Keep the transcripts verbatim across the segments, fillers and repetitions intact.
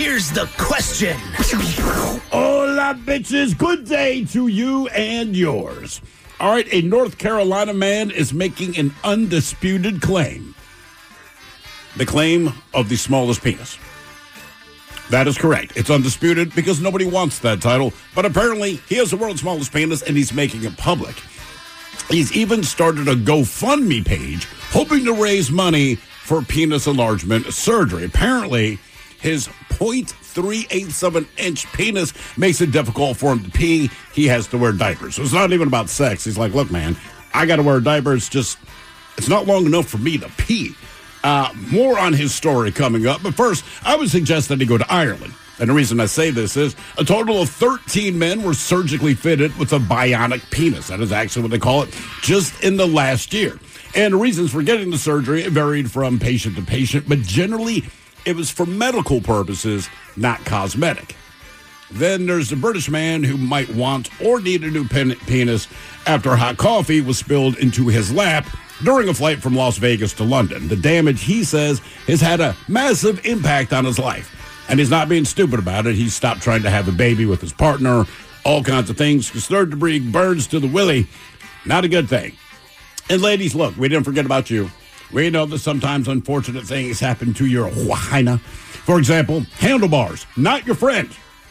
Here's the question. Hola, bitches. Good day to you and yours. All right, a North Carolina man is making an undisputed claim. The claim of the smallest penis. That is correct. It's undisputed because nobody wants that title. But apparently, he has the world's smallest penis, and he's making it public. He's even started a GoFundMe page hoping to raise money for penis enlargement surgery. Apparently, his point three eight seven inch penis makes it difficult for him to pee. He has to wear diapers. So it's not even about sex. He's like, look, man, I got to wear diapers. Just, it's not long enough for me to pee. Uh, more on his story coming up. But first, I would suggest that he go to Ireland. And the reason I say this is a total of thirteen men were surgically fitted with a bionic penis. That is actually what they call it, just in the last year. And the reasons for getting the surgery varied from patient to patient, but generally it was for medical purposes, not cosmetic. Then there's the British man who might want or need a new pen- penis after hot coffee was spilled into his lap during a flight from Las Vegas to London. The damage, he says, has had a massive impact on his life. And he's not being stupid about it. He stopped trying to have a baby with his partner, all kinds of things. Third degree burns to the willy. Not a good thing. And ladies, look, we didn't forget about you. We know that sometimes unfortunate things happen to your vagina. For example, handlebars, not your friend.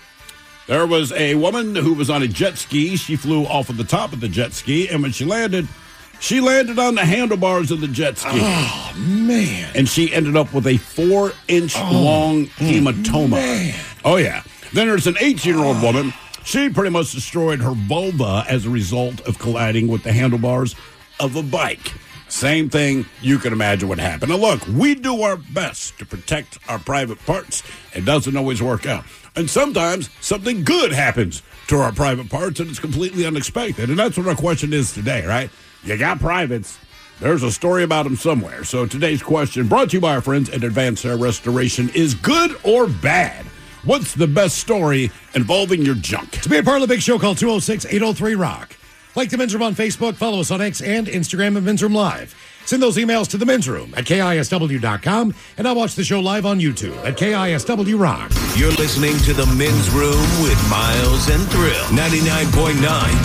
There was a woman who was on a jet ski. She flew off of the top of the jet ski, and when she landed, she landed on the handlebars of the jet ski. Oh, man. And she ended up with a four-inch oh, long hematoma. Man. Oh, yeah. Then there's an eighteen-year-old oh. woman. She pretty much destroyed her vulva as a result of colliding with the handlebars of a bike. Same thing, you can imagine what happened. Now, look, we do our best to protect our private parts. It doesn't always work out. And sometimes something good happens to our private parts, and it's completely unexpected. And that's what our question is today, right? You got privates. There's a story about them somewhere. So today's question, brought to you by our friends at Advanced Hair Restoration, is good or bad? What's the best story involving your junk? To be a part of the big show, call two oh six, eight oh three, rock. Like the Men's Room on Facebook, follow us on X and Instagram at Men's Room Live. Send those emails to the Men's Room at K I S W dot com, and now watch the show live on YouTube at K I S W Rock. You're listening to the Men's Room with Miles and Thrill, ninety-nine point nine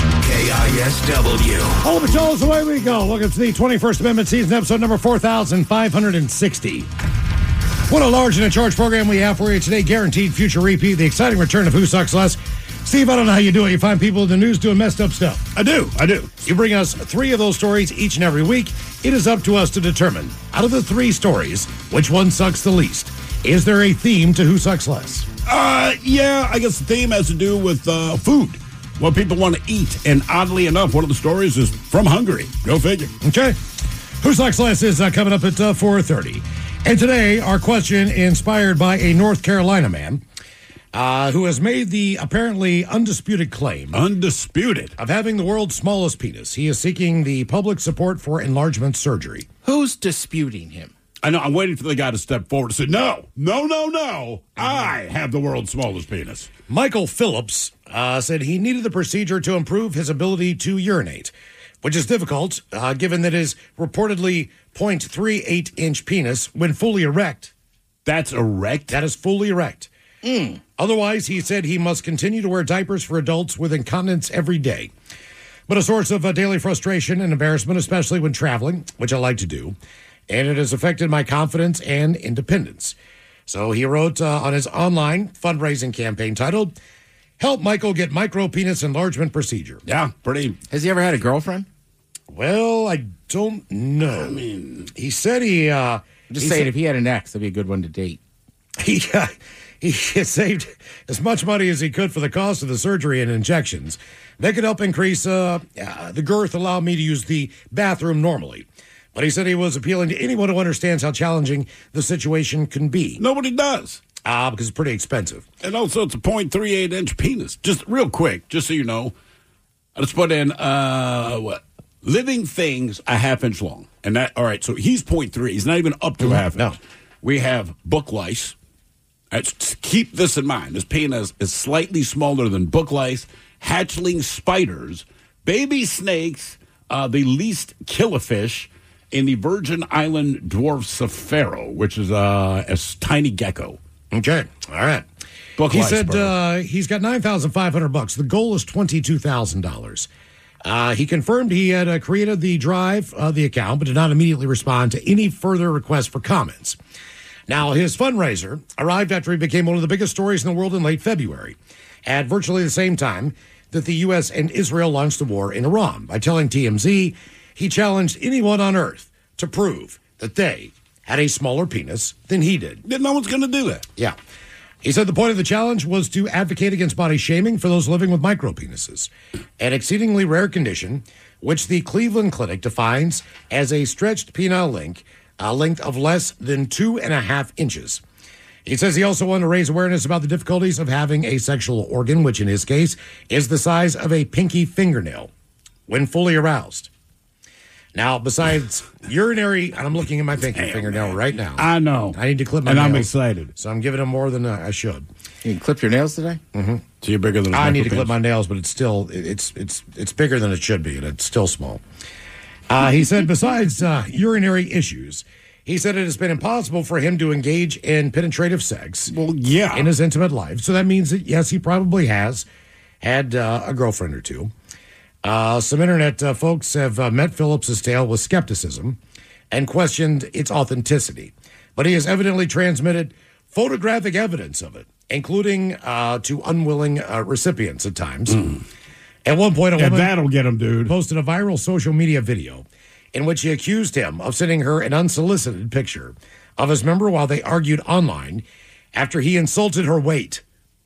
K I S W. All the patrols, away we go. Welcome to the twenty-first Amendment season, episode number four thousand five hundred sixty. What a large and in charge program we have for you today. Guaranteed future repeat, the exciting return of Who Sucks Less. Steve, I don't know how you do it. You find people in the news doing messed up stuff. I do. I do. You bring us three of those stories each and every week. It is up to us to determine, out of the three stories, which one sucks the least. Is there a theme to Who Sucks Less? Uh, yeah, I guess the theme has to do with uh, food. What people want to eat. And oddly enough, one of the stories is from Hungary. Go figure. Okay. Who Sucks Less is uh, coming up at uh, four thirty. And today, our question inspired by a North Carolina man uh, who has made the apparently undisputed claim. Undisputed. Of having the world's smallest penis. He is seeking the public support for enlargement surgery. Who's disputing him? I know. I'm waiting for the guy to step forward and say, no, no, no, no. I have the world's smallest penis. Michael Phillips uh, said he needed the procedure to improve his ability to urinate, which is difficult, uh, given that his reportedly point three eight inch penis, when fully erect. That's erect? That is fully erect. Mm. Otherwise, he said he must continue to wear diapers for adults with incontinence every day. But a source of uh, daily frustration and embarrassment, especially when traveling, which I like to do, and it has affected my confidence and independence. So he wrote uh, on his online fundraising campaign titled, Help Michael Get Micro Penis Enlargement Procedure. Yeah, pretty. Has he ever had a girlfriend? Well, I don't know. I mean, he said he... Uh, I'm just he saying, said, if he had an ex, that'd be a good one to date. He, uh, he saved as much money as he could for the cost of the surgery and injections. They could help increase uh, uh, the girth, allow me to use the bathroom normally. But he said he was appealing to anyone who understands how challenging the situation can be. Nobody does. Ah, uh, because it's pretty expensive. And also, it's a point three eight inch penis. Just real quick, just so you know, I just put in, uh, what? Living Things, a half inch long. And that, all right, so he's point three. He's not even up to a half inch. No. We have book lice. Let's keep this in mind. This penis is slightly smaller than book lice, hatchling spiders, baby snakes, uh, the least killifish in the Virgin Island dwarf saffaro, which is uh, a tiny gecko. Okay, all right. Book he life, said bro. uh, he's got nine thousand five hundred bucks. The goal is twenty-two thousand dollars. Uh, he confirmed he had uh, created the drive, uh, the account, but did not immediately respond to any further requests for comments. Now, his fundraiser arrived after he became one of the biggest stories in the world in late February, at virtually the same time that the U S and Israel launched the war in Iran. By telling T M Z, he challenged anyone on Earth to prove that they had a smaller penis than he did. Yeah, no one's going to do that. Yeah. He said the point of the challenge was to advocate against body shaming for those living with micropenises, an exceedingly rare condition which the Cleveland Clinic defines as a stretched penile length, a length of less than two and a half inches. He says he also wanted to raise awareness about the difficulties of having a sexual organ, which in his case is the size of a pinky fingernail when fully aroused. Now, besides urinary, and I'm looking at my pinky Damn, fingernail man. right now. I know. I need to clip my and nails. I'm excited. So I'm giving him more than uh, I should. You can clip your nails today? So you're bigger than a I need to micropenis. clip my nails, but it's still it's it's it's bigger than it should be, and it's still small. Uh, he said, besides uh, urinary issues, he said it has been impossible for him to engage in penetrative sex Well, yeah. in his intimate life. So that means that, yes, he probably has had uh, a girlfriend or two. Uh, some internet uh, folks have uh, met Phillips's tale with skepticism and questioned its authenticity. But he has evidently transmitted photographic evidence of it, including uh, to unwilling uh, recipients at times. At one point, a Yeah, woman that'll get him, dude. posted a viral social media video in which he accused him of sending her an unsolicited picture of his member while they argued online after he insulted her weight.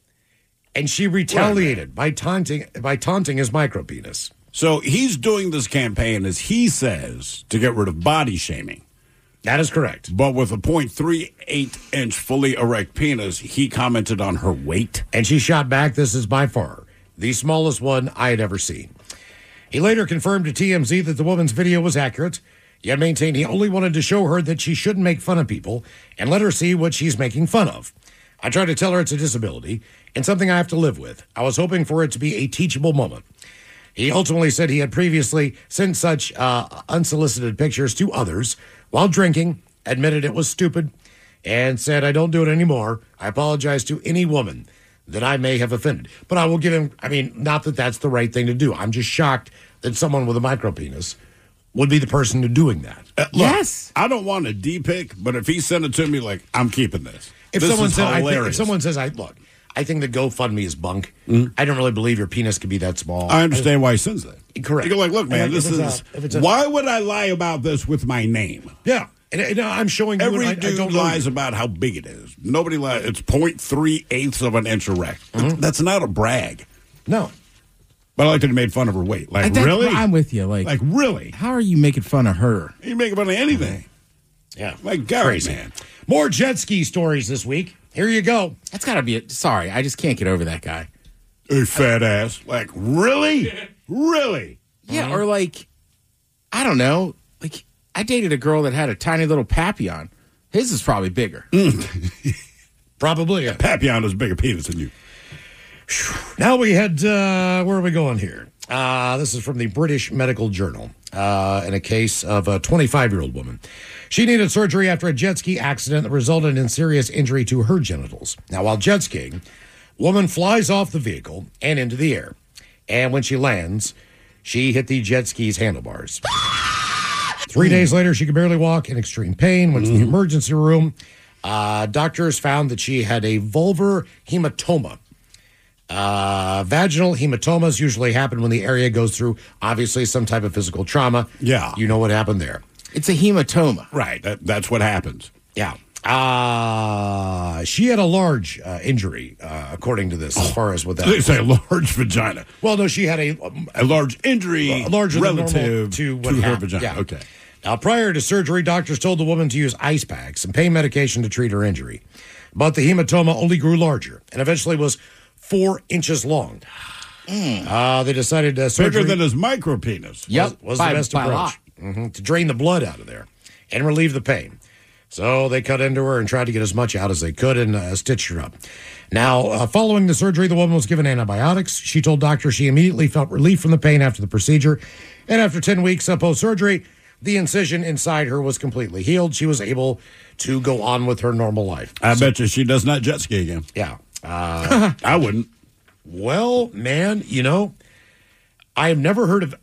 And she retaliated by taunting by taunting his micropenis. So he's doing this campaign, as he says, to get rid of body shaming. That is correct. But with a point three eight inch fully erect penis, he commented on her weight. And she shot back, "This is by far the smallest one I had ever seen." He later confirmed to T M Z that the woman's video was accurate, yet maintained he only wanted to show her that she shouldn't make fun of people and let her see what she's making fun of. "I tried to tell her it's a disability and something I have to live with. I was hoping for it to be a teachable moment." He ultimately said he had previously sent such uh, unsolicited pictures to others while drinking, admitted it was stupid, and said, "I don't do it anymore. I apologize to any woman that I may have offended." But I will give him, I mean, not that that's the right thing to do. I'm just shocked that someone with a micropenis would be the person to doing that. Uh, look, Yes. I don't want a D pic, but if he sent it to me, like, I'm keeping this. If this someone is said, I think, if hilarious. someone says, "I look, I think the GoFundMe is bunk. I don't really believe your penis could be that small." I understand why he sends that. Correct. You go like, look, man, And if this it's is. a- if it's a- why would I lie about this with my name? Yeah, and, and I'm showing you. Every and I, I dude don't know lies you. about how big it is. Nobody lies. It's point three eighths of an inch erect. Mm-hmm. That's not a brag. No, But I like that he made fun of her weight. Like, I think- really? I'm with you. Like, Like, really? how are you making fun of her? You make fun of anything. yeah, Like, Gary, crazy. man. More jet ski stories this week. Here you go. That's got to be it. Sorry, I just can't get over that guy. Hey, fat ass. Like, really? Really? Yeah, or like, I don't know. Like, I dated a girl that had a tiny little papillon. His is probably bigger. Probably. Yeah. Papillon is a bigger penis than you. Now we head, uh, where are we going here? Uh, this is from the British Medical Journal uh, in a case of a twenty-five-year-old woman. She needed surgery after a jet ski accident that resulted in serious injury to her genitals. Now, while jet skiing, woman flies off the vehicle and into the air. And when she lands, she hit the jet ski's handlebars. Three days later, she could barely walk in extreme pain, went to the emergency room. Uh, doctors found that she had a vulvar hematoma. Uh, vaginal hematomas usually happen when the area goes through, obviously, some type of physical trauma. Yeah. You know what happened there. It's a hematoma. Right. That, that's what happens. Yeah. Uh, she had a large uh, injury, uh, according to this, as far as what that They say a large vagina. Well, no, she had a, um, A large injury a larger than normal relative to, what to her happened. vagina. Yeah. Okay. Now, prior to surgery, doctors told the woman to use ice packs and pain medication to treat her injury. But the hematoma only grew larger and eventually was four inches long. Uh, they decided uh, surgery Bigger than his micropenis. Yep, was by- the best by a approach lot. hmm to drain the blood out of there and relieve the pain. So they cut into her and tried to get as much out as they could and uh, stitched her up. Now, uh, following the surgery, the woman was given antibiotics. She told doctors she immediately felt relief from the pain after the procedure. And after ten weeks of post-surgery, the incision inside her was completely healed. She was able to go on with her normal life. I so, bet you she does not jet ski again. Yeah. Uh, I wouldn't. Well, man, you know, I have never heard of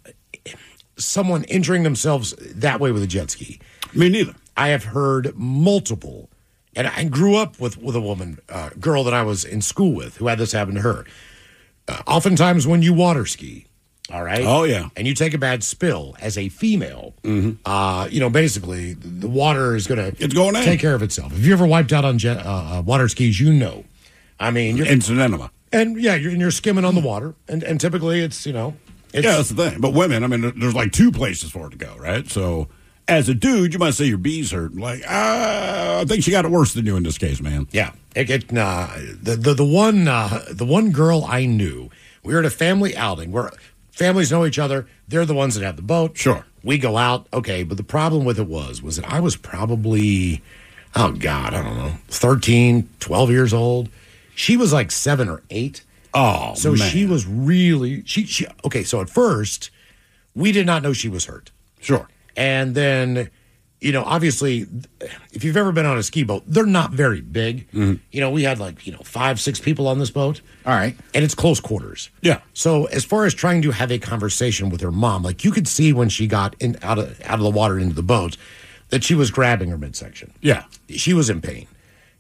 someone injuring themselves that way with a jet ski. Me neither. I have heard multiple, and I grew up with, with a woman, uh, girl that I was in school with who had this happen to her. Uh, oftentimes when you water ski, all right? Oh, yeah. And you take a bad spill as a female, mm-hmm. uh, you know, basically the water is going to it's going in. take care of itself. If you ever wiped out on jet, uh, uh, water skis, you know. I mean, you're incidentally. And yeah, you're, and you're skimming on the water, and, and typically it's, you know. It's, yeah, that's the thing. But women, I mean, there's like two places for it to go, right? So as a dude, you might say your bee's hurt. Like, uh, I think she got it worse than you in this case, man. Yeah. It, it, uh, the, the, the, one, uh, the one girl I knew, we were at a family outing where families know each other. They're the ones that have the boat. Sure. We go out. Okay. But the problem with it was, was that I was probably, oh God, I don't know, thirteen, twelve years old. She was like seven or eight. Oh, so man. she was really, she, she, okay. So at first we did not know she was hurt. Sure. And then, you know, obviously, if you've ever been on a ski boat, they're not very big. Mm-hmm. You know, we had like, you know, five, six people on this boat. All right. And it's close quarters. Yeah. So as far as trying to have a conversation with her mom, like you could see when she got in out of out of the water into the boat that she was grabbing her midsection. Yeah. She was in pain.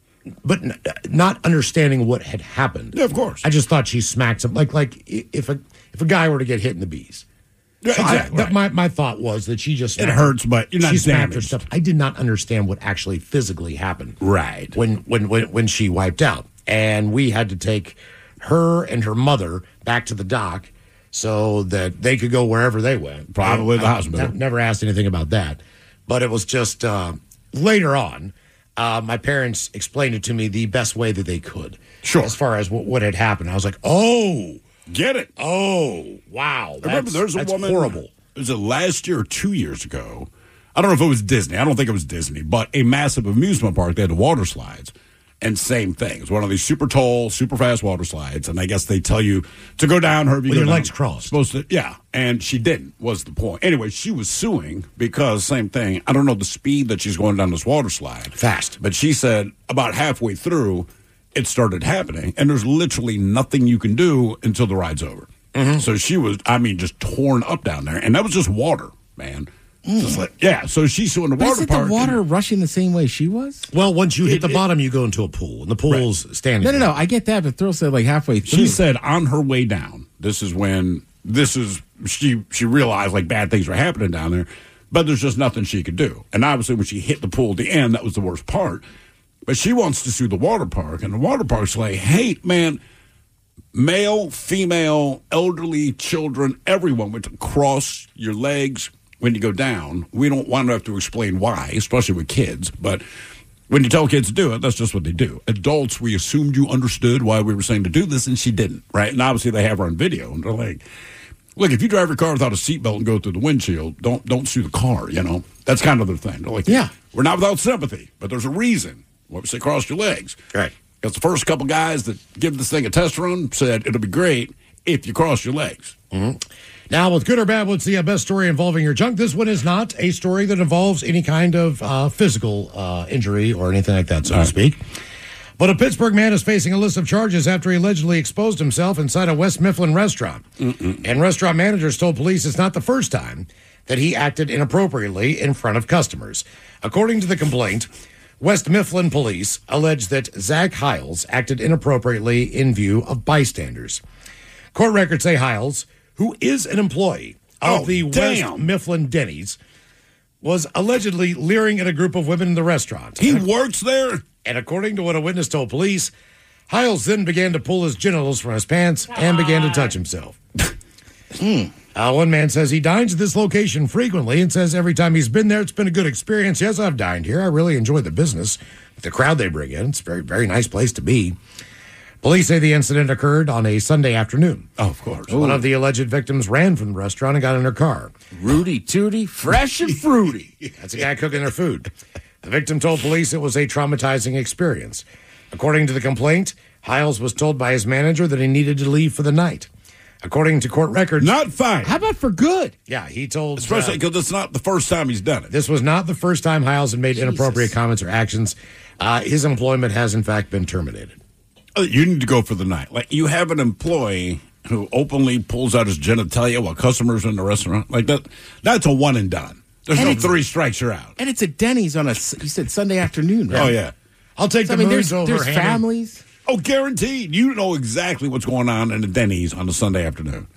But n- not understanding what had happened. Yeah, of course. I just thought she smacked him. Like, like if a if a guy were to get hit in the bees. Yeah, So I- exactly. that- right. my, my thought was that she just It smacked hurts, her. but you're not she smacked her damaged. stuff. I did not understand what actually physically happened. Right. When when when when she wiped out, and we had to take her and her mother back to the dock so that they could go wherever they went. Probably I- the I hospital. ne- never asked anything about that, but it was just uh, later on. Uh, my parents explained it to me the best way that they could. Sure. As far as what, what had happened, I was like, "Oh, Get it. oh, wow!" That's, I remember there's a that's woman. horrible. Was it last year or two years ago? I don't know if it was Disney. I don't think it was Disney, but a massive amusement park. They had the water slides. And same thing. It's one of these super tall, super fast water slides. And I guess they tell you to go down her. With your legs crossed. Supposed to, yeah. And she didn't, was the point. Anyway, she was suing because, same thing, I don't know the speed that she's going down this water slide. Fast. But she said about halfway through, it started happening. And there's literally nothing you can do until the ride's over. Mm-hmm. So she was, I mean, just torn up down there. And that was just water, man. Just like, yeah, so she's suing the But water is it park. the water and- rushing the same way she was? Well, once you hit It- the it- bottom, you go into a pool, and the pool's standing. No, no, there. no. I get that, but Thrill said like halfway through. She said on her way down, this is when this is she she realized like bad things were happening down there, but there's just nothing she could do. And obviously when she hit the pool at the end, that was the worst part. But she wants to sue the water park, and the water park's like, hey, man, male, female, elderly, children, everyone would cross your legs when you go down. We don't want to have to explain why, especially with kids, but when you tell kids to do it, that's just what they do. Adults, we assumed you understood why we were saying to do this, and she didn't, right? And obviously they have her on video, and they're like, look, if you drive your car without a seatbelt and go through the windshield, don't don't sue the car, you know? That's kind of their thing. They're like, Yeah. we're not without sympathy, but there's a reason why we say cross your legs. Right. Because the first couple guys that give this thing a test run said it'll be great if you cross your legs. Mm-hmm. Now, with good or bad, what's the uh, best story involving your junk? This one is not a story that involves any kind of uh, physical uh, injury or anything like that, so to speak. But a Pittsburgh man is facing a list of charges after he allegedly exposed himself inside a West Mifflin restaurant. Mm-mm. And restaurant managers told police it's not the first time that he acted inappropriately in front of customers. According to the complaint, West Mifflin police allege that Zach Hiles acted inappropriately in view of bystanders. Court records say Hiles, who is an employee of Oh, the damn. West Mifflin Denny's, was allegedly leering at a group of women in the restaurant. He works there? And according to what a witness told police, Hiles then began to pull his genitals from his pants and began to touch himself. mm. uh, one man says he dines at this location frequently and says every time he's been there, it's been a good experience. Yes, I've dined here. I really enjoy the business. The crowd they bring in, it's a very, very nice place to be. Police say the incident occurred on a Sunday afternoon. Oh, of course. One of the alleged victims ran from the restaurant and got in her car. Rudy Tooty, fresh and fruity. That's a guy cooking their food. The victim told police it was a traumatizing experience. According to the complaint, Hiles was told by his manager that he needed to leave for the night. According to court records. Not fine. How about for good? Yeah, he told. Especially uh, because it's not the first time he's done it. This was not the first time Hiles had made Jesus. inappropriate comments or actions. Uh, his employment has, in fact, been terminated. You need to go for the night. Like, you have an employee who openly pulls out his genitalia while customers are in the restaurant. Like, that. That's a one and done. There's And no it's- three strikes, you're out. And it's at Denny's on a, you said Sunday afternoon, right? Oh, yeah. I'll take So, I the mean, moons there's, over there's Hammy. families. Oh, guaranteed. You know exactly what's going on in the Denny's on a Sunday afternoon.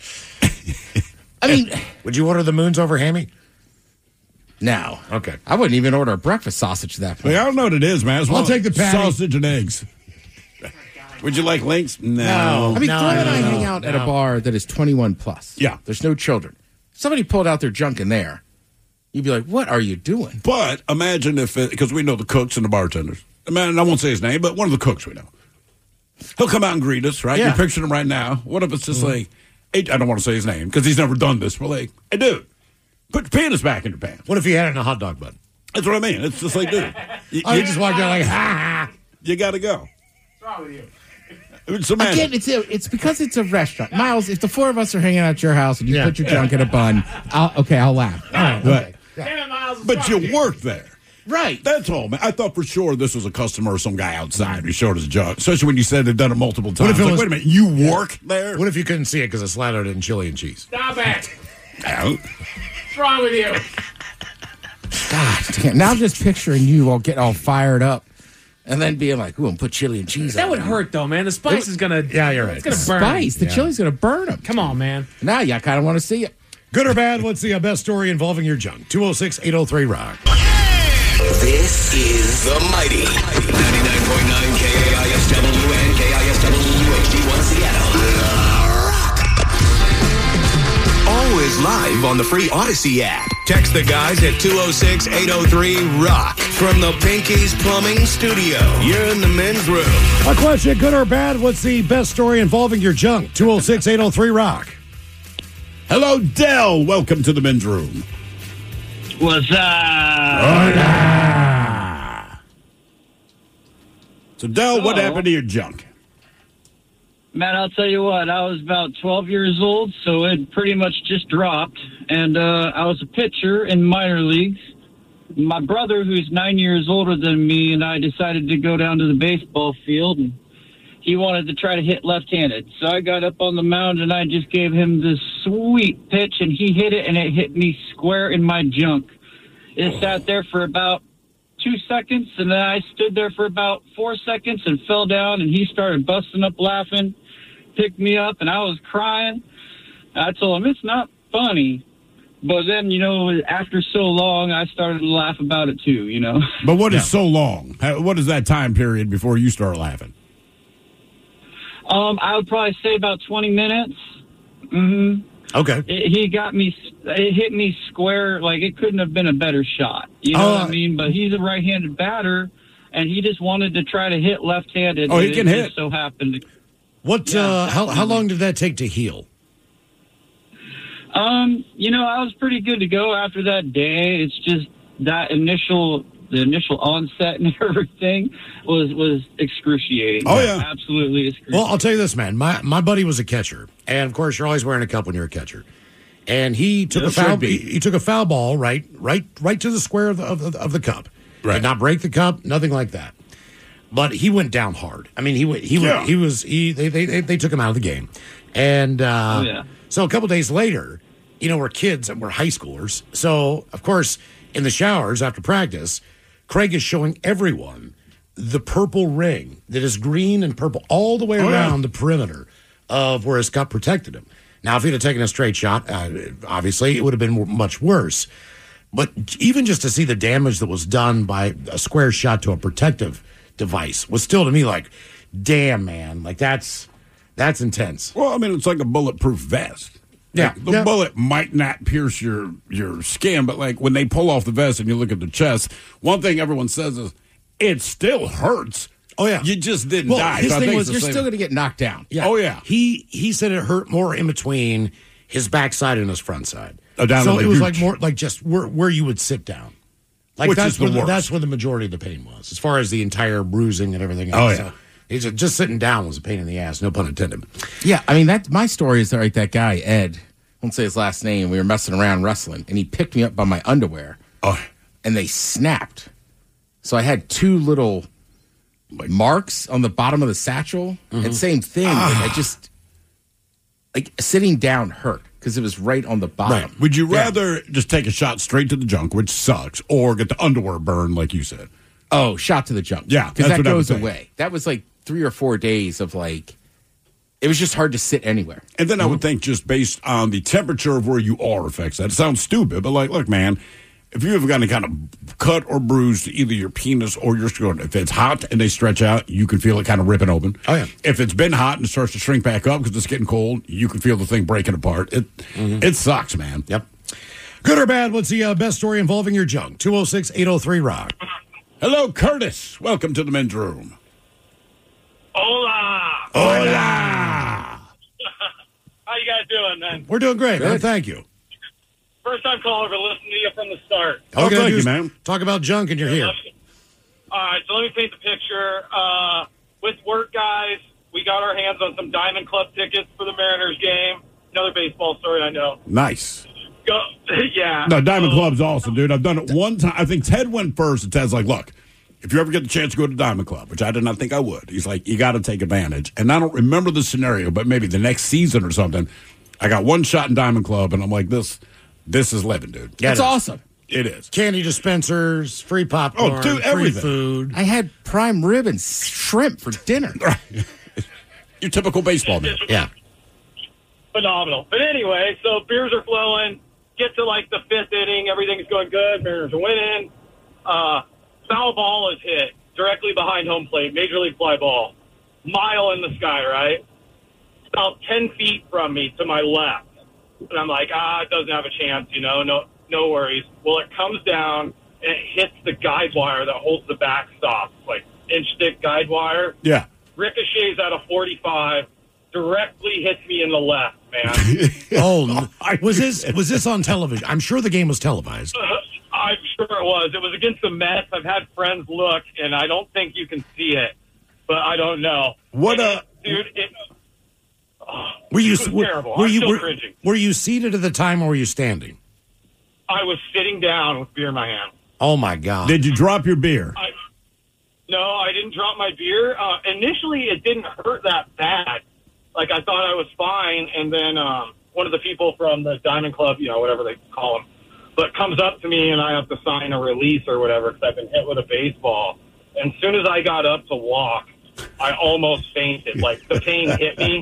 I mean, Would you order the moons over Hammy? no. Okay. I wouldn't even order a breakfast sausage at that point. Like, I don't know what it is, man. It's I'll one- take the patty. sausage and eggs. Would you like links? No. No. I mean, No, Glenn and no, I no, hang out at no. a bar that is twenty-one plus. Yeah. There's no children. Somebody pulled out their junk in there. You'd be like, what are you doing? But imagine if, because we know the cooks and the bartenders. Man, I won't say his name, but one of the cooks we know. He'll come out and greet us, right? Yeah. You're picturing him right now. What if it's just like, hey, I don't want to say his name because he's never done this. We're like, hey, dude, put your penis back in your pants. What if he had it in a hot dog bun? That's what I mean. It's just like, dude, you, Oh, you he just walked out like, ha ha. you got to go. What's wrong with you? It's, imagine. Again, it's a, it's because it's a restaurant. Miles, if the four of us are hanging out at your house and you Yeah. put your junk in a bun, I'll, okay, I'll laugh. All right, But, okay. Damn it, Miles. what's but wrong you with work there. Right. That's all, man. I thought for sure this was a customer or some guy outside who showed his junk, especially when you said they'd done it multiple times. if it Like, was- wait a minute, you work there? What if you couldn't see it because it's slathered in chili and cheese? Stop it. Well, What's wrong with you? God damn. Now I'm just picturing you all getting all fired up and then being like, ooh, I'm put chili and cheese That on would it. hurt, though, man. The spice is going to. Yeah, you're right. It's going to burn. Spice. The Yeah. chili's going to burn them. Come on, man. Now you kind of want to see it. Good or bad? What's the uh, best story involving your junk? two oh six, eight oh three, rock. This is The Mighty ninety-nine point nine K I S W and K I S W H D one Seattle. Always live on the free Odyssey app. Text the guys at two oh six, eight oh three, rock from the Pinky's Plumbing Studio. You're in the men's room. A question, good or bad? What's the best story involving your junk? two oh six, eight oh three, rock. hello, Dell. Welcome to the men's room. What's up? So, Dell, what Hello. happened to your junk? Man, I'll tell you what, I was about twelve years old, so it pretty much just dropped. And uh, I was a pitcher in minor leagues. My brother, who's nine years older than me, and I decided to go down to the baseball field. And he wanted to try to hit left-handed. So I got up on the mound, and I just gave him this sweet pitch, and he hit it, and it hit me square in my junk. It sat there for about two seconds, and then I stood there for about four seconds and fell down, and he started busting up laughing, picked me up, and I was crying. I told him, it's not funny. But then, you know, after so long, I started to laugh about it too, you know. But what is so long? How- What is that time period before you start laughing? Um, I would probably say about twenty minutes. Mm-hmm. Okay. It, he got me, it hit me square, like it couldn't have been a better shot. You know Oh, what I mean? But he's a right-handed batter, and he just wanted to try to hit left-handed. Oh, he and can it hit. Just so happened to What? Yeah, uh, how how definitely. long did that take to heal? Um, you know, I was pretty good to go after that day. It's just that initial, the initial onset and everything was was excruciating. Oh, yeah. Absolutely excruciating. Well, I'll tell you this, man. My my buddy was a catcher, and of course, you're always wearing a cup when you're a catcher. And he took Yes, a foul. should be. He, he took a foul ball right, right, right to the square of the of the, of the cup. Right. Did not break the cup. Nothing like that. But he went down hard. I mean, he went. He Yeah. went, he was. He they, they they they took him out of the game, and uh, Oh, yeah. so a couple days later, you know, we're kids and we're high schoolers. So of course, in the showers after practice, Craig is showing everyone the purple ring that is green and purple all the way Oh, yeah. around the perimeter of where his cup protected him. Now, if he'd have taken a straight shot, uh, obviously it would have been much worse. But even just to see the damage that was done by a square shot to a protective device was still to me like, damn, man, like that's that's intense. Well, I mean, it's like a bulletproof vest. Yeah. Like, the Yeah. bullet might not pierce your your skin, but like when they pull off the vest and you look at the chest, one thing everyone says is it still hurts. Oh, yeah. You just didn't Well, die. his So I thing think was it's the You're same- still going to get knocked down. Yeah. Oh, yeah. He he said it hurt more in between his backside and his front side. Oh, down so to the it was gooch. like more like just where where you would sit down. Like Which that's is the where the, worst. that's where the majority of the pain was, as far as the entire bruising and everything else. Oh, yeah. So He's just, just sitting down was a pain in the ass. No pun intended. Yeah, I mean, that my story is like that guy, Ed. I won't say his last name. We were messing around wrestling, and he picked me up by my underwear, Oh, and they snapped. So I had two little like marks on the bottom of the satchel. And same thing. Ah. Like I just, like, sitting down hurt because it was right on the bottom. would you rather just take a shot straight to the junk, which sucks, or get the underwear burned like you said? Oh, shot to the junk. Yeah, because that's that what I would goes think. away. That was like three or four days of like, it was just hard to sit anywhere. And then I would think just based on the temperature of where you are affects that. It sounds stupid, but like, look, man, if you have got any kind of cut or bruise to either your penis or your scrotum, if it's hot and they stretch out, you can feel it kind of ripping open. Oh, yeah. If it's been hot and it starts to shrink back up because it's getting cold, you can feel the thing breaking apart. It it sucks, man. Yep. Good or bad, what's the uh, best story involving your junk? two oh six, eight oh three, rock. Hello, Curtis. Welcome to the men's room. Hola! Hola! How you guys doing, man? We're doing great, man. Thank you. First time caller, but listening to you from the start. Oh, All we gotta thank do you, is man. Talk about junk and you're here. All right, so let me paint the picture. Uh, with work, guys, we got our hands on some Diamond Club tickets for the Mariners game. Another baseball story, I know. Nice. Go, yeah. No, Diamond So, Club's awesome, dude. I've done it one time. I think Ted went first, and Ted's like, look, if you ever get the chance to go to Diamond Club, which I did not think I would, he's like, you got to take advantage. And I don't remember the scenario, but maybe the next season or something, I got one shot in Diamond Club, and I'm like, this this is living, dude. Yeah, It's it is. awesome. It is. Candy dispensers, free popcorn, Oh, dude, free everything. food. I had prime rib and shrimp for dinner. Your typical baseball man. Yeah. Phenomenal. But anyway, so beers are flowing. Get to like the fifth inning. Everything's going good. Mariners are winning. Uh, foul ball is hit directly behind home plate. Major league fly ball. Mile in the sky, right? About ten feet from me to my left. And I'm like, ah, it doesn't have a chance, you know, no no worries. Well, it comes down and it hits the guide wire that holds the backstop, like inch thick guide wire. Yeah. Ricochets out of forty-five, directly hits me in the left, man. Oh, was this was this on television? I'm sure the game was televised. I'm sure it was. It was against the Mets. I've had friends look, and I don't think you can see it, but I don't know. What, And uh, it- dude? It, oh, Were you it was were, terrible. were I'm you still were, cringing. were you seated at the time or were you standing? I was sitting down with beer in my hand. Oh my God! Did you drop your beer? I, no, I didn't drop my beer. Uh, initially, it didn't hurt that bad. Like, I thought I was fine, and then um, one of the people from the Diamond Club, you know, whatever they call them, but comes up to me, and I have to sign a release or whatever because I've been hit with a baseball. And as soon as I got up to walk, I almost fainted. Like, the pain hit me,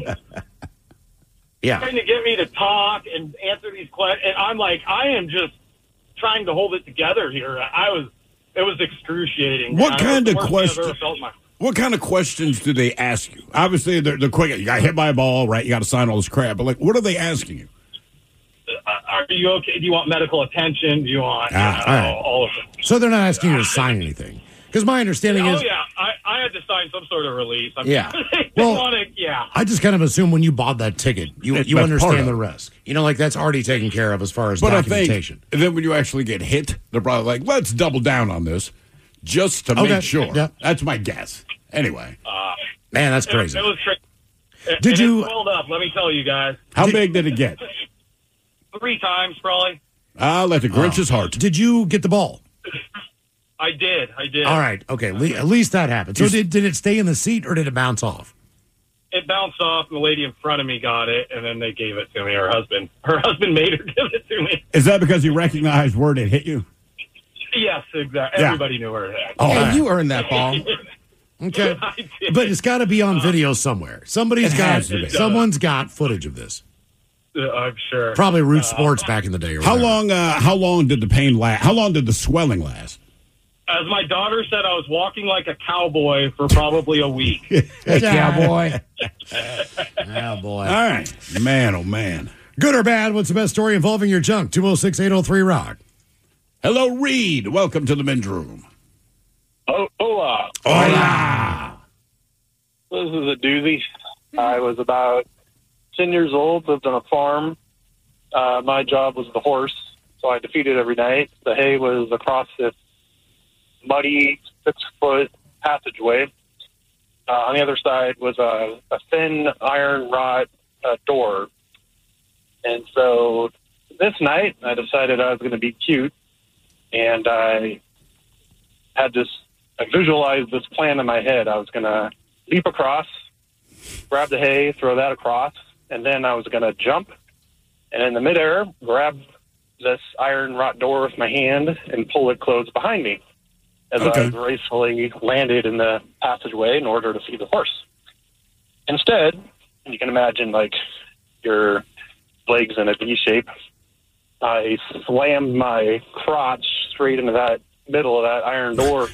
Yeah. trying to get me to talk and answer these questions. And I'm like, I am just trying to hold it together here. I was, it was excruciating. What man. kind It of was the worst thing I've question- ever felt in my- What kind of questions do they ask you? Obviously, they're, they're quick. You got hit by a ball, right? You got to sign all this crap. But, like, what are they asking you? Are you okay? Do you want medical attention? Do you want you Ah, know, all right. all of it? So they're not asking you to sign anything. Because my understanding Oh is, yeah, I, I had to sign some sort of release. I mean, Yeah. they Well- want to, yeah. I just kind of assume when you bought that ticket, you That- you that's part of understand it. the risk. You know, like that's already taken care of as far as But I think documentation. then when you actually get hit, they're probably like, let's double down on this just to Okay, make sure. yeah. That's my guess. Anyway, Man, that's It, crazy. it was crazy. It- Did and you- It swelled up. Let me tell you guys, how Did- big did it get? three times probably. I'll let the Grinch's heart. Did you get the ball? I did. I did. All right. Okay. Le- at least that happened. So did, did it stay in the seat or did it bounce off? It bounced off, and the lady in front of me got it, and then they gave it to me. Her husband, her husband made her give it to me. Is that because you recognized where it hit you? Yes, exactly. Yeah. Everybody knew her. Oh, Hey, all right. you earned that ball. Okay. I did. But it's got to be on video somewhere. Somebody's It got has to be. someone's got footage of this. Uh, I'm sure. Probably Root Sports back in the day. Or How whatever. long? Uh, how long did the pain last? How long did the swelling last? As my daughter said, I was walking like a cowboy for probably a week. Hey, cowboy. Oh boy. All right, man. Oh man. Good or bad? What's the best story involving your junk? two oh six, eight oh three, rock. Hello, Reed. Welcome to the men's room. Oh, hola. Hola. This is a doozy. I was about ten years old, lived on a farm. Uh, my job was the horse, so I had to feed it every night. The hay was across this muddy six-foot passageway. uh, on the other side was a, a thin iron rod uh, door. And so this night, I decided I was going to be cute, and I had this, I visualized this plan in my head. I was going to leap across, grab the hay, throw that across, and then I was going to jump, and in the midair, grab this iron rod door with my hand and pull it closed behind me as Okay. I gracefully landed in the passageway in order to feed the horse. Instead, you can imagine, like, your legs in a V shape, I slammed my crotch straight into that middle of that iron door.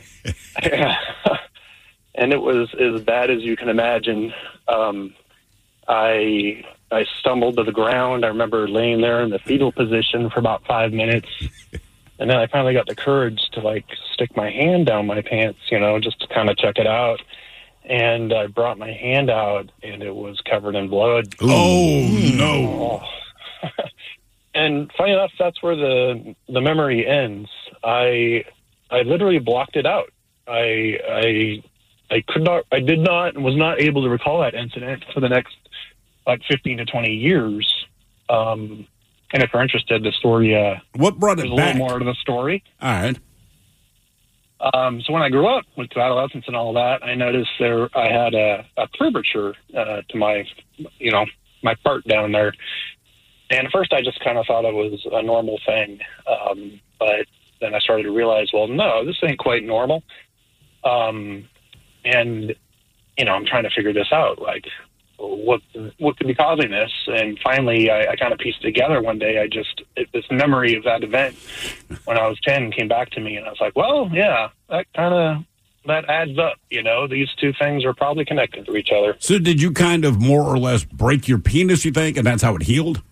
And it was as bad as you can imagine. Um, I I stumbled to the ground. I remember laying there in the fetal position for about five minutes. And then I finally got the courage to, like, stick my hand down my pants, you know, just to kind of check it out. And I brought my hand out, and it was covered in blood. Oh, no. Oh. And funny enough, that's where the the memory ends. I I literally blocked it out. I I I could not, I did not, and was not able to recall that incident for the next like fifteen to twenty years. Um, and if you're interested, the story, uh, What brought it there's a back? little more to the story. All right. Um, so when I grew up, went to adolescence and all that, I noticed there I had a, a curvature uh, to my, you know, my part down there. And at first I just kind of thought it was a normal thing. Um, but then I started to realize, well, no, this ain't quite normal. Um, and, you know, I'm trying to figure this out. Like, what what could be causing this? And finally, I, I kind of pieced together one day. I just, it, this memory of that event when I was ten came back to me. And I was like, well, yeah, that kind of, that adds up. You know, these two things are probably connected to each other. So did you kind of more or less break your penis, you think, and that's how it healed?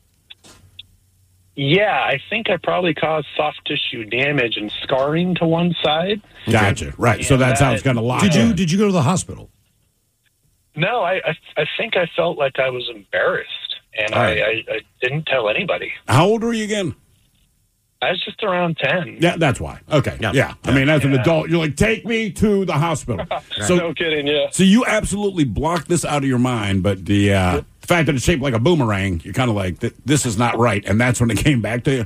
Yeah, I think I probably caused soft tissue damage and scarring to one side. Gotcha. Right. So And that's how that- it's going to lock Did you in. did you go to the hospital? No, I, I, I think I felt like I was embarrassed, and All right. I, I, I didn't tell anybody. How old were you again? I was just around ten. Yeah, that's why. Okay. Yeah. Yeah. I mean, as an Yeah. adult, you're like, take me to the hospital. So, No kidding, yeah. so you absolutely blocked this out of your mind, but the uh, fact that it's shaped like a boomerang, you're kind of like, "Th- this is not right. And that's when it came back to you.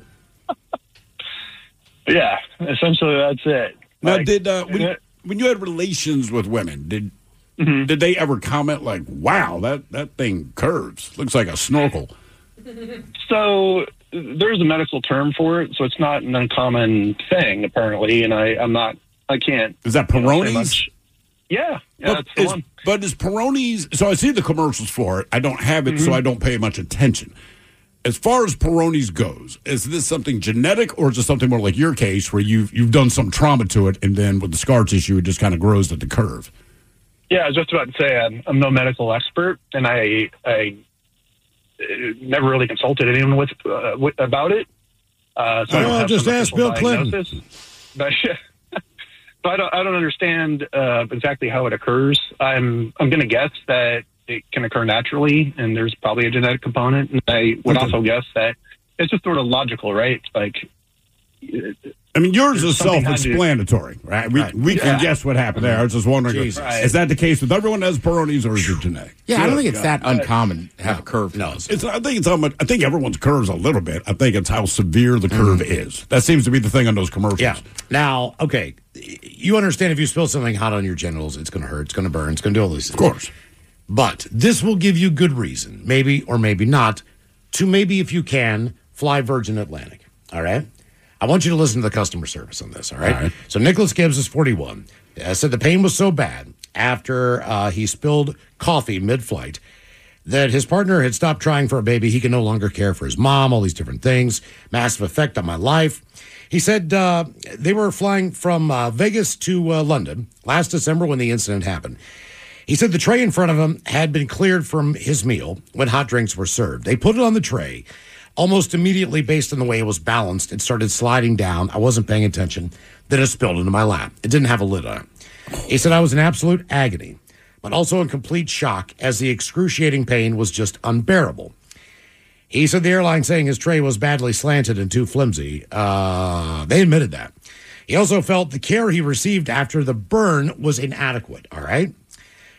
Yeah, essentially that's it. Now, Like, did uh, when, it- when you had relations with women, did Mm-hmm. did they ever comment like, wow, that, that thing curves? Looks like a snorkel. So there's a medical term for it, so it's not an uncommon thing, apparently, and I, I'm not, I can't. Is that you know, say Peroni's? much. Yeah, yeah, But that's the is, one. but is Peroni's, so I see the commercials for it. I don't have it, so Mm-hmm. I don't pay much attention. As far as Peroni's goes, is this something genetic or is it something more like your case where you've, you've done some trauma to it and then with the scar tissue, it just kind of grows at the curve? Yeah, I was just about to say I'm, I'm no medical expert, and I I uh, never really consulted anyone with, uh, with about it. Uh, so I don't Well, have just some ask official Bill Clinton. diagnosis. But, but I don't I don't understand uh, exactly how it occurs. I'm I'm going to guess that it can occur naturally, and there's probably a genetic component. And I would Okay. also guess that it's just sort of logical, right? Like. I mean, yours is Something had to- self-explanatory, right? We, we can Yeah. guess what happened there. I was just wondering, Jesus. is that the case with everyone that has Peroni's or is it genetic? Yeah, I don't Good think it's God. that uncommon to have a curve. No. It's, I think it's how much. I think everyone's curves a little bit. I think it's how severe the curve is. That seems to be the thing on those commercials. Yeah. Now, okay, you understand if you spill something hot on your genitals, it's going to hurt, it's going to burn, it's going to do all these things. Of course. But this will give you good reason, maybe or maybe not, to maybe, if you can, fly Virgin Atlantic. All right? I want you to listen to the customer service on this, all right? All right. So Nicholas Gibbs is forty-one. Uh, said the pain was so bad after uh, he spilled coffee mid-flight that his partner had stopped trying for a baby. He can no longer care for his mom, all these different things. Massive effect on my life. He said uh, they were flying from uh, Vegas to uh, London last December when the incident happened. He said the tray in front of him had been cleared from his meal when hot drinks were served. They put it on the tray. Almost immediately, based on the way it was balanced, it started sliding down. I wasn't paying attention. Then it spilled into my lap. It didn't have a lid on it. He said I was in absolute agony, but also in complete shock as the excruciating pain was just unbearable. He said the airline saying his tray was badly slanted and too flimsy. Uh, they admitted that. He also felt the care he received after the burn was inadequate, all right?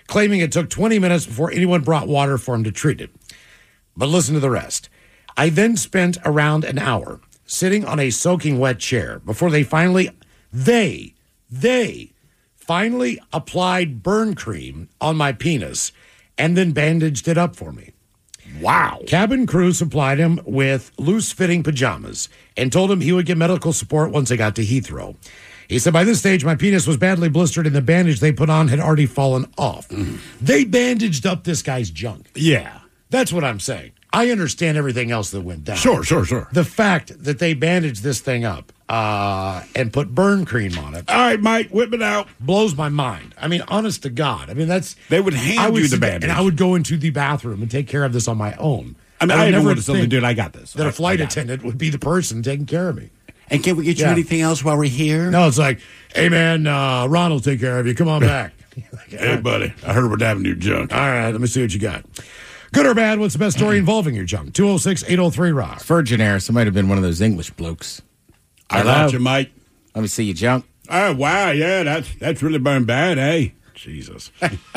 claiming it took twenty minutes before anyone brought water for him to treat it. But listen to the rest. I then spent around an hour sitting on a soaking wet chair before they finally, they, they finally applied burn cream on my penis and then bandaged it up for me. Wow. Cabin crew supplied him with loose-fitting pajamas and told him he would get medical support once they got to Heathrow. He said, by this stage, my penis was badly blistered and the bandage they put on had already fallen off. Mm. They bandaged up this guy's junk. Yeah. That's what I'm saying. I understand everything else that went down. Sure, sure, sure. The fact that they bandaged this thing up uh, and put burn cream on it. All right, Mike, whip it out. Blows my mind. I mean, honest to God. I mean, that's... They would hand I would you the sit- bandage. And I would go into the bathroom and take care of this on my own. I mean, I, would never never would have something, think dude, I got this. that I- a flight I got it. attendant would be the person taking care of me. And can we get you Yeah. anything else while we're here? No, it's like, hey, man, uh, Ron will take care of you. Come on back. Like, Hey, buddy, I heard what happened to your junk. all right, let me see what you got. Good or bad, what's the best story involving your junk? two oh six, eight oh three, rock. Virgin Air, so it might have been one of those English blokes. I Hello? got you, Mike. Let me see your junk. Oh, wow, yeah, that's that's really burned bad, eh? Jesus.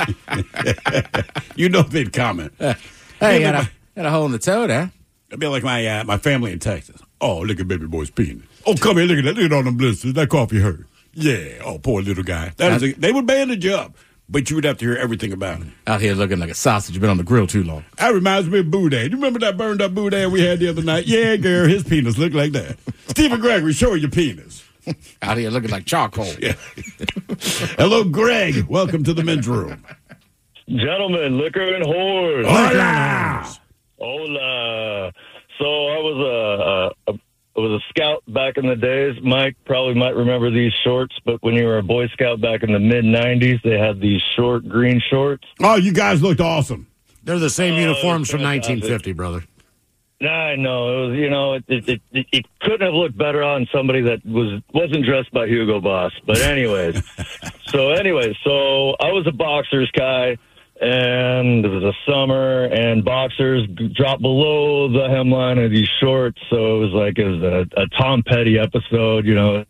You know they'd comment. Hey, got a, got a hole in the toad, huh? It'd be like my uh, my family in Texas. Oh, look at baby boy's penis. Oh, come here, look at that. Look at all them blisters. That coffee hurt. Yeah. Oh, poor little guy. That is a, they would bandage you up, but you would have to hear everything about it. Out here looking like a sausage been on the grill too long. That reminds me of Boudin. You remember that burned up Boudin we had the other night? Yeah, girl, his penis looked like that. Stephen Gregory, show your penis. Out here looking like charcoal. Yeah. Hello, Greg. Welcome to the men's room. Gentlemen, liquor and whores. Hola. Hola. So I was a, a, a I was a scout back in the days. Mike probably might remember these shorts, but when you were a Boy Scout back in the mid nineties, they had these short green shorts. Oh, you guys looked awesome. They're the same Oh, uniforms from fantastic. nineteen fifty, brother. I know it was, you know, it it, it it couldn't have looked better on somebody that was wasn't dressed by Hugo Boss. But anyways, so anyways, so I was a boxers guy. And it was a summer, and boxers dropped below the hemline of these shorts, so it was like it was a, a Tom Petty episode, you know.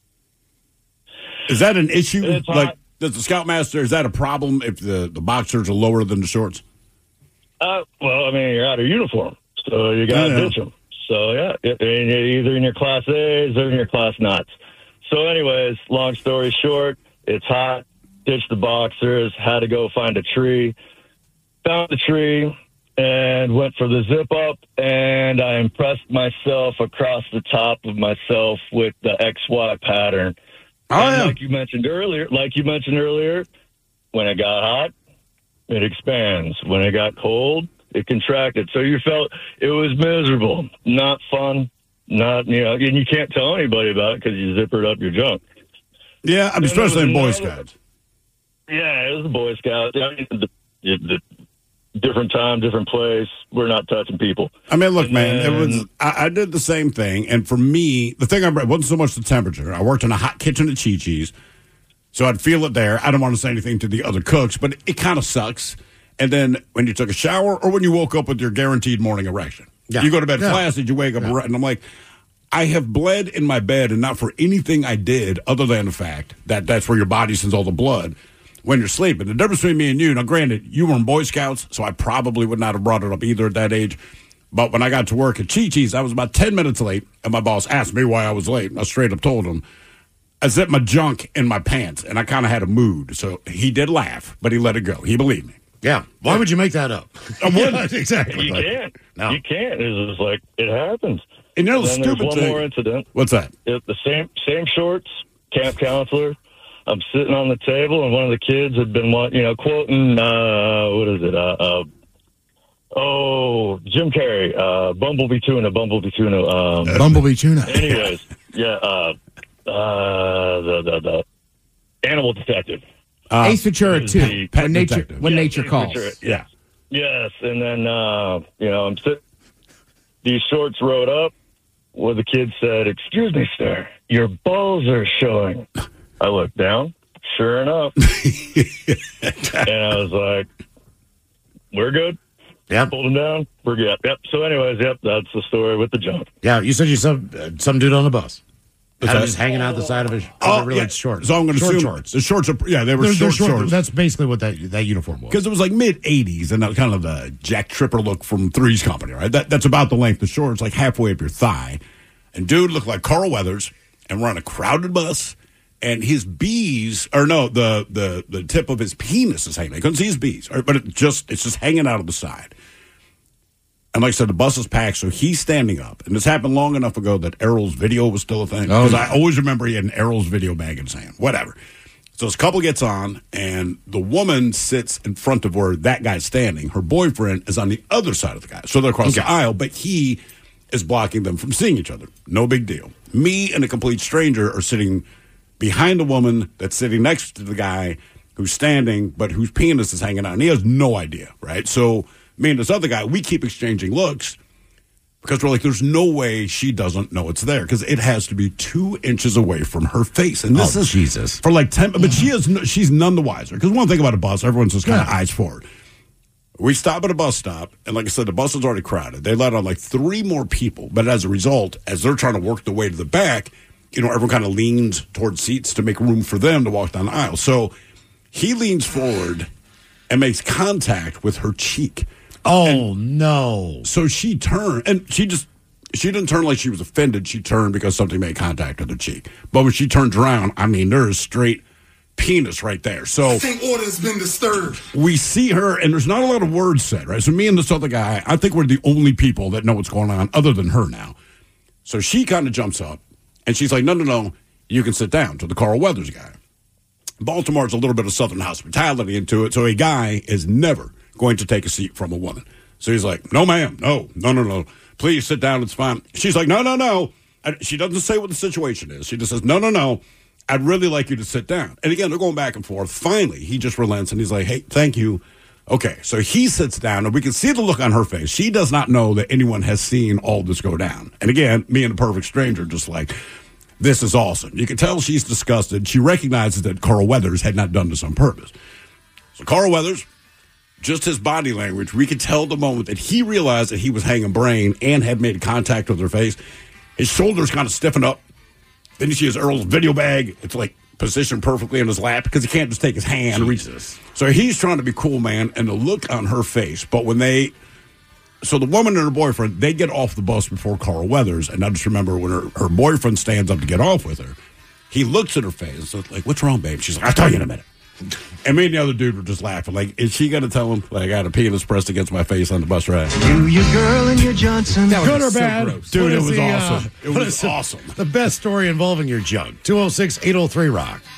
Is that an issue? It's hot. Like, does the Scoutmaster, is that a problem if the, the boxers are lower than the shorts? Uh, well, I mean, you're out of uniform, so you got to Yeah, yeah. ditch them. So, yeah, it- and you're either in your Class A's or in your Class Nuts. So, anyways, long story short, it's hot. Ditched the boxers, had to go find a tree. Found the tree and went for the zip up, and I impressed myself across the top of myself with the X Y pattern. Oh, And yeah. like you mentioned earlier, like you mentioned earlier, when it got hot, it expands. When it got cold, it contracted. So you felt it was miserable, not fun, not, you know, and you can't tell anybody about it because you zippered up your junk. Yeah, I mean, And there especially in Boy was another- Scouts. Yeah, it was a Boy Scout. I mean, the, the, different time, different place. We're not touching people. I mean, look, And man, it then- was. I, I did the same thing, and for me, the thing I it wasn't so much the temperature. I worked in a hot kitchen at Chi Chi's, so I'd feel it there. I don't want to say anything to the other cooks, but it, it kind of sucks. And then when you took a shower, or when you woke up with your guaranteed morning erection, Yeah. you go to bed Yeah. flaccid, you wake up, erect, and I'm like, I have bled in my bed, and not for anything I did, other than the fact that that's where your body sends all the blood when you're sleeping. The difference between me and you, now granted, you were in Boy Scouts, so I probably would not have brought it up either at that age. But when I got to work at Chi Chi's, I was about ten minutes late, and my boss asked me why I was late. I straight up told him, I zipped my junk in my pants, and I kind of had a mood. So he did laugh, but he let it go. He believed me. Yeah. Why would you make that up? I wouldn't. Yeah, exactly. You Like, can't. No. You can't. It's just like it happens. And you know the Then there's stupid one thing. more incident. What's that? It, the same same shorts, camp counselor. I'm sitting on the table, and one of the kids had been, wa- you know, quoting, uh, what is it? Uh, uh, oh, Jim Carrey, uh, Bumblebee Tuna, Bumblebee Tuna. Um, Bumblebee tuna. anyways, yeah, uh, uh, the, the, the Animal Detective. Uh, Ace Ventura is two. the Pet When nature, detective. when Yes, nature Ace calls. Ventura. yeah. Yes, and then, uh, you know, I'm sitting, these shorts rode up where the kid said, "Excuse me, sir, your balls are showing." I looked down, sure enough, and I was like, "We're good." Yep. Pulled him down. We're good. Yep. So, anyways, yep, that's the story with the jump. Yeah, you said you some uh, some dude on the bus. Had him just hanging out the side of his Oh, really yeah. shorts. So I'm going to short assume shorts. the shorts are yeah they were They're, they're short, short. shorts. That's basically what that that uniform was. Because it was like mid eighties and that was kind of the Jack Tripper look from Three's Company, right? That, that's about the length of shorts, like halfway up your thigh. And dude looked like Carl Weathers, and we're on a crowded bus, and his bees, or no, the the the tip of his penis is hanging. I couldn't see his bees, right? But it just it's just hanging out of the side. And like I said, the bus is packed, so he's standing up. And this happened long enough ago that Errol's video was still a thing. Oh, Because yeah. I always remember he had an Errol's video bag in his hand. Whatever. So this couple gets on, and the woman sits in front of where that guy's standing. Her boyfriend is on the other side of the guy. So they're across the aisle, but he is blocking them from seeing each other. No big deal. Me and a complete stranger are sitting behind a woman that's sitting next to the guy who's standing, but whose penis is hanging out. And he has no idea, right? So me and this other guy, we keep exchanging looks because we're like, there's no way she doesn't know it's there because it has to be two inches away from her face. And this Oh, is Jesus. for like ten, but she is no- she's none the wiser because one thing about a bus, everyone's just kind of eyes forward. We stop at a bus stop, and like I said, the bus is already crowded. They let on like three more people, but as a result, as they're trying to work their way to the back, you know, everyone kind of leans towards seats to make room for them to walk down the aisle. So he leans forward and makes contact with her cheek. Oh, no. So she turned, and she just, she didn't turn like she was offended. She turned because something made contact with her cheek. But when she turns around, I mean, there is straight penis right there. So I think order has been disturbed. we see her, and there's not a lot of words said, right? So me and this other guy, I think we're the only people that know what's going on other than her now. So she kind of jumps up, and she's like, no, no, no, you can sit down, to the Carl Weathers guy. Baltimore's a little bit of Southern hospitality into it, so a guy is never going to take a seat from a woman. So he's like, no, ma'am, no, no, no, no, please sit down, it's fine. She's like, no, no, no. And she doesn't say what the situation is. She just says, no, no, no, I'd really like you to sit down. And again, they're going back and forth. Finally, he just relents, and he's like, hey, thank you. Okay, so he sits down, and we can see the look on her face. She does not know that anyone has seen all this go down. And again, me and the perfect stranger just like, this is awesome. You can tell she's disgusted. She recognizes that Carl Weathers had not done this on purpose. So Carl Weathers, just his body language, we could tell the moment that he realized that he was hanging brain and had made contact with her face. His shoulders kind of stiffen up. Then you see his Earl's video bag. It's like positioned perfectly in his lap because he can't just take his hand and reach this. So he's trying to be cool, man, and the look on her face. But when they, so the woman and her boyfriend, they get off the bus before Carl Weathers. And I just remember when her, her boyfriend stands up to get off with her, he looks at her face. So it's like, what's wrong, babe? She's like, I'll tell you in a minute. And me and the other dude were just laughing. Like, is she going to tell him, like, I got a penis pressed against my face on the bus ride? You, your girl, and your Johnson. Good or bad? Dude, What it is was the, awesome. uh, It what was is the- awesome. The best story involving your junk. two oh six, eight oh three, rock.